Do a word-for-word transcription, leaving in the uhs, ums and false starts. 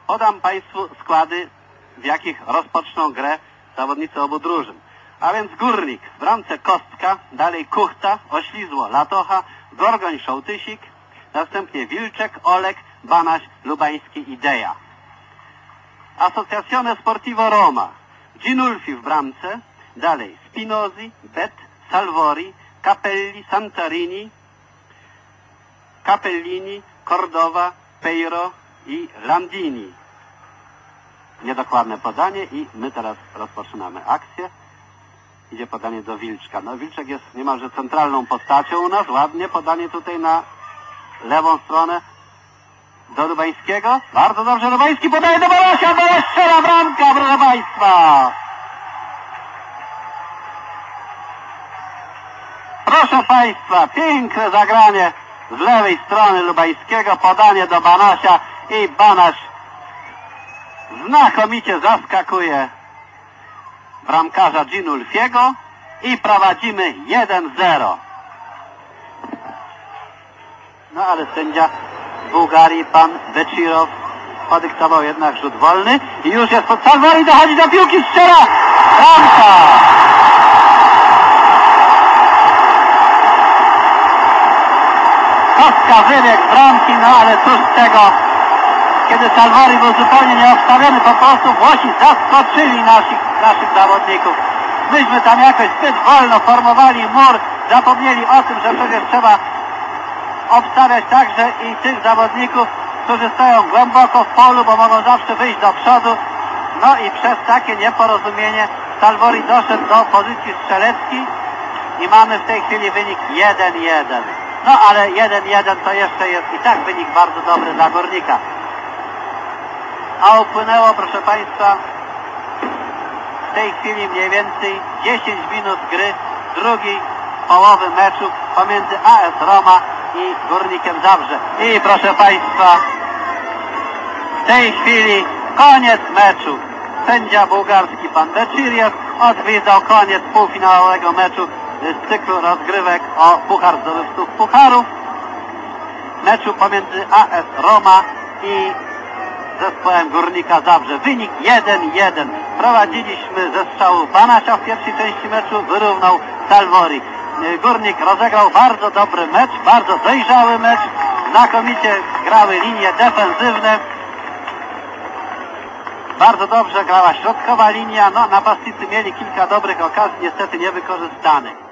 podam Państwu składy, w jakich rozpoczną grę zawodnicy obu drużyn. A więc Górnik, w bramce Kostka, dalej Kuchta, Oślizło, Latocha, Gorgoń, Szołtysik, następnie Wilczek, Olek, Banaś, Lubański i Deja. Associazione Sportivo Roma, Ginulfi w bramce, dalej Spinozi, Bet, Salvori, Capelli, Santarini, Capellini, Cordova, Peiro i Landini. Niedokładne podanie i my teraz rozpoczynamy akcję. Idzie podanie do Wilczka. No Wilczek jest niemalże centralną postacią u nas. Ładnie podanie tutaj na lewą stronę do Lubańskiego. Bardzo dobrze, Lubański podaje do Banasia, Banaś strzela, bramka, proszę Państwa. Proszę Państwa, piękne zagranie z lewej strony Lubańskiego, podanie do Banasia i Banaś znakomicie zaskakuje bramkarza Ginulfiego i prowadzimy jeden zero. No ale sędzia z Bułgarii, pan Bechirow, podyktował jednak rzut wolny i już jest pod Salvori, dochodzi do piłki, strzela, bramka! Kostka wybiegł z bramki, no ale cóż z tego, kiedy Salvori był zupełnie nieobstawiony, po prostu Włosi zaskoczyli naszych, naszych zawodników. Myśmy tam jakoś zbyt wolno formowali mur, zapomnieli o tym, że przecież trzeba obstawiać także i tych zawodników, którzy stoją głęboko w polu, bo mogą zawsze wyjść do przodu. No i przez takie nieporozumienie Salvori doszedł do pozycji strzeleckiej i mamy w tej chwili wynik jeden jeden. No ale jeden jeden to jeszcze jest i tak wynik bardzo dobry dla Górnika. A upłynęło, proszę Państwa, w tej chwili mniej więcej dziesięć minut gry drugiej połowy meczu pomiędzy A S Roma i Górnikiem Zabrze. I proszę Państwa, w tej chwili koniec meczu. Sędzia bułgarski pan Bechirow odwiedzał koniec półfinałowego meczu z cyklu rozgrywek o Puchar Zdobywców Pucharów. Meczu pomiędzy A S Roma i zespołem Górnika Zabrze. Wynik jeden jeden. Prowadziliśmy ze strzału Banasia w pierwszej części meczu, wyrównał Salvori. Górnik rozegrał bardzo dobry mecz, bardzo dojrzały mecz. Znakomicie grały linie defensywne. Bardzo dobrze grała środkowa linia. No, napastnicy mieli kilka dobrych okazji, niestety niewykorzystanych.